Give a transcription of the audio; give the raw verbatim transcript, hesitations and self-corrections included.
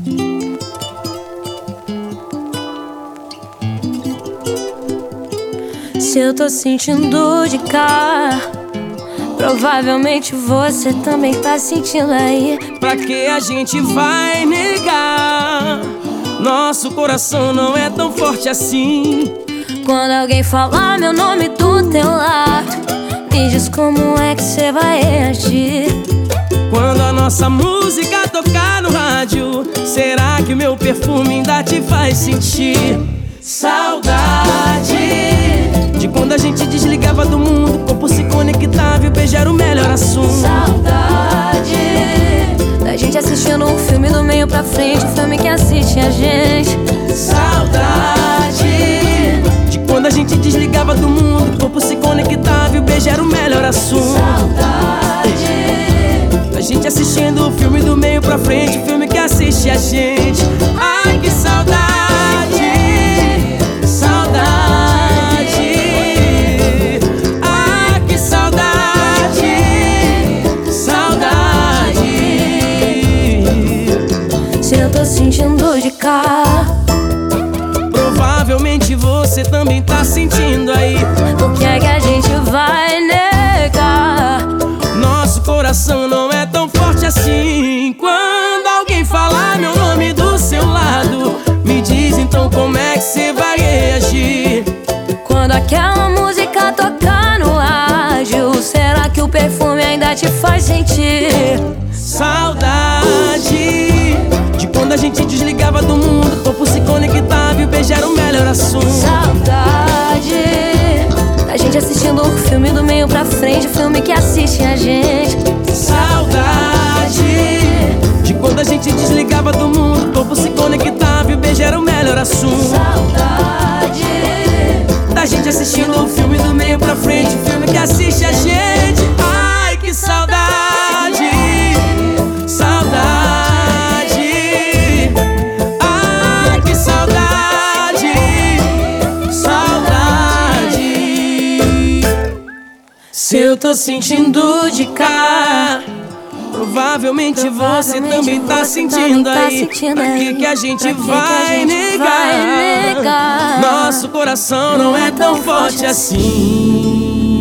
Se eu tô sentindo de cá, provavelmente você também tá sentindo aí. Pra que a gente vai negar? Nosso coração não é tão forte assim. Quando alguém falar meu nome do teu lado, me diz como é que cê vai reagir. Quando a nossa música tocar no rádio, será que o meu perfume ainda te faz sentir saudade? De quando a gente desligava do mundo, o corpo se conectava e o beijo era o melhor assunto. Saudade da gente assistindo um filme do meio pra frente, um filme que assiste a gente. Saudade de quando a gente desligava do mundo, o corpo se conectava e o beijo era o melhor assunto. Saudade a gente assistindo o filme do meio pra frente, o filme que assiste a gente. Ai, que saudade, saudade. Ai, que saudade, saudade. Se eu tô sentindo de cá, provavelmente você também tá sentindo aí. por que é que a gente vai negar? Nosso coração não é tão forte assim. Quando alguém falar meu nome do seu lado, me diz então como é que você vai reagir. Quando aquela música tocar no rádio, será que o perfume ainda te faz sentir saudade? De quando a gente desligava do mundo, o corpo se conectava e o beijo era o melhor assunto. Saudade da gente assistindo um filme do meio pra frente, o filme que assiste a gente. Saudade de quando a gente desligava do mundo, o corpo se conectava e o beijo era o melhor assunto. Saudade da gente assistindo um filme do meio pra frente, o filme que assiste a gente. Ai, que saudade, saudade. Ai, que saudade, saudade. Se eu tô sentindo de cá, provavelmente você também tá sentindo aí. Pra que que a gente vai negar? Nosso coração não é tão forte assim.